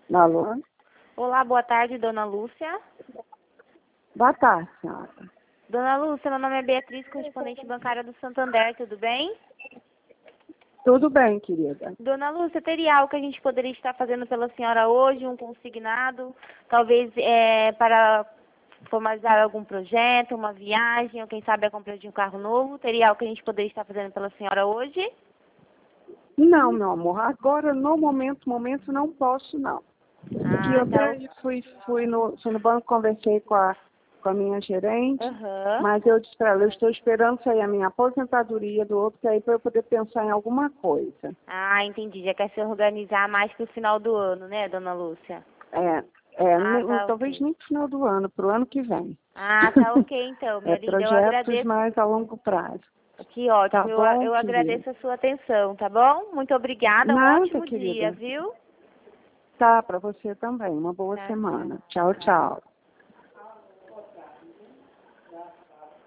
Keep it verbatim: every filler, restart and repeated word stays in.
Alô? Olá, boa tarde, dona Lúcia. Boa tarde, senhora. Dona Lúcia, meu nome é Beatriz, correspondente bancária do Santander, tudo bem? Tudo bem, querida. Dona Lúcia, teria algo que a gente poderia estar fazendo pela senhora hoje, um consignado, talvez é, para formalizar algum projeto, uma viagem, ou quem sabe a compra de um carro novo? Teria algo que a gente poderia estar fazendo pela senhora hoje? Não, meu amor, agora no momento, momento não posso não. Que Ah, eu tá. até fui, fui, no, fui no banco, conversei com a, com a minha gerente, Aham. mas eu disse para ela, eu estou esperando sair a minha aposentadoria do outro, que aí para eu poder pensar em alguma coisa. Ah, entendi. Já quer se organizar mais para o final do ano, né, dona Lúcia? É, é Ah, ne- tá talvez ok. nem pro final do ano, para o ano que vem. Ah, tá ok então, É minha linda. Eu projetos agradeço. mais a longo prazo. Que Tá ótimo. Eu, bom, eu querida? agradeço a sua atenção, tá bom? Muito obrigada. Um Nada, ótimo dia, querida. viu? Tá, para você também. Uma boa Tá, tchau. semana. Tchau, tchau.